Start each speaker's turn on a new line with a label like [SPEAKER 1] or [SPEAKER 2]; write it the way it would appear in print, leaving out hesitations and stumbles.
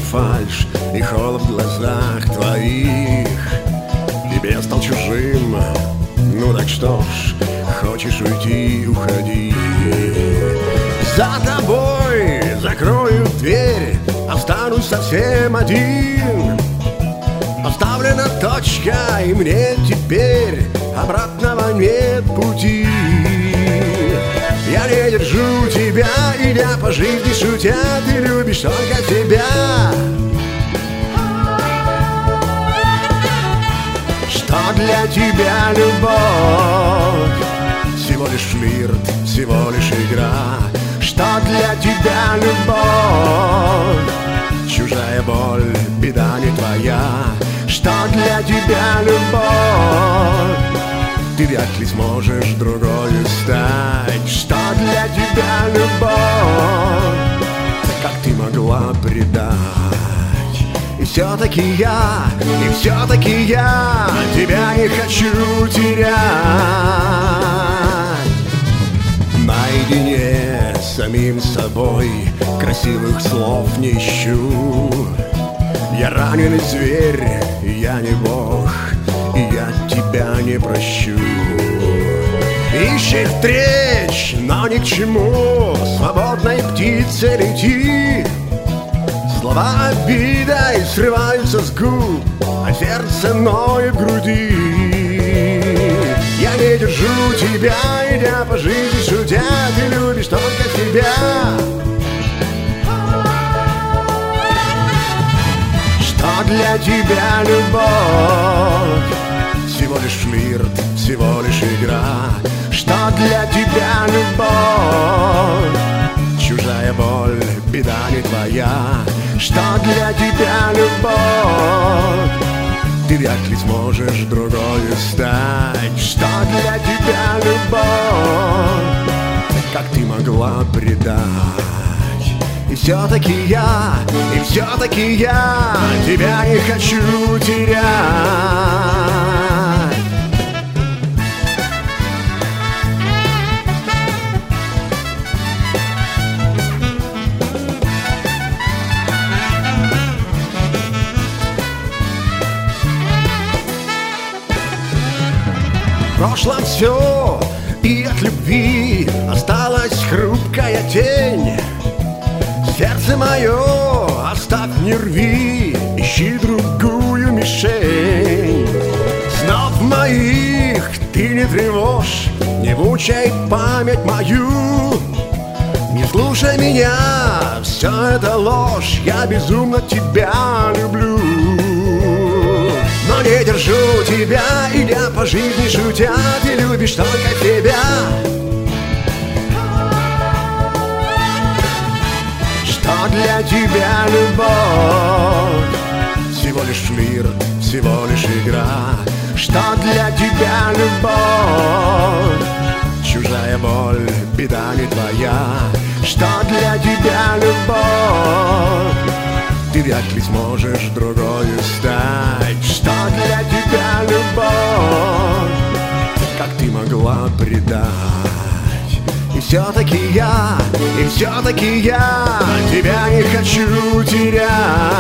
[SPEAKER 1] фальшь и холод в глазах твоих. Тебе стал чужим, ну так что ж, хочешь уйти, уходи. За тобой закрою дверь, останусь совсем один. Оставлена точка, и мне теперь обратного нет пути. Я не держу тебя, идя по жизни шутя, ты любишь только себя. Что для тебя любовь? Всего лишь флирт, всего лишь игра. Что для тебя любовь? Чужая боль, беда не твоя. Что для тебя любовь? Ты вряд ли сможешь другою стать. Что для тебя любовь? Как ты могла предать? И все-таки я тебя не хочу терять. Наедине с самим собой красивых слов не ищу. Я раненый зверь, я не бог, и я тебя не прощу. Ищи встреч, но ни к чему свободной птице лети. Слова обидой срываются с губ, а сердце ноет в груди. Я не держу тебя, идя по жизни шутя, ты любишь только себя. Что для тебя любовь? Всего лишь флирт, всего лишь игра. Что для тебя любовь? Чужая боль, беда не твоя. Что для тебя любовь? Ты вряд ли сможешь другою стать. Что для тебя любовь? Как ты могла предать? И все-таки я тебя не хочу терять. В прошлом все, и от любви осталась хрупкая тень. Сердце мое оставь, не рви, ищи другую мишень. Снов моих ты не тревожь, не мучай память мою. Не слушай меня, все это ложь, я безумно тебя люблю. Но не держу тебя, идя по жизни шутя, ты любишь только себя. Что для тебя любовь? Всего лишь флирт, всего лишь игра. Что для тебя любовь? Чужая боль, беда не твоя. Что для тебя любовь? Ты вряд ли сможешь другою стать. Что для тебя любовь? Как ты могла предать? И все-таки я тебя не хочу терять.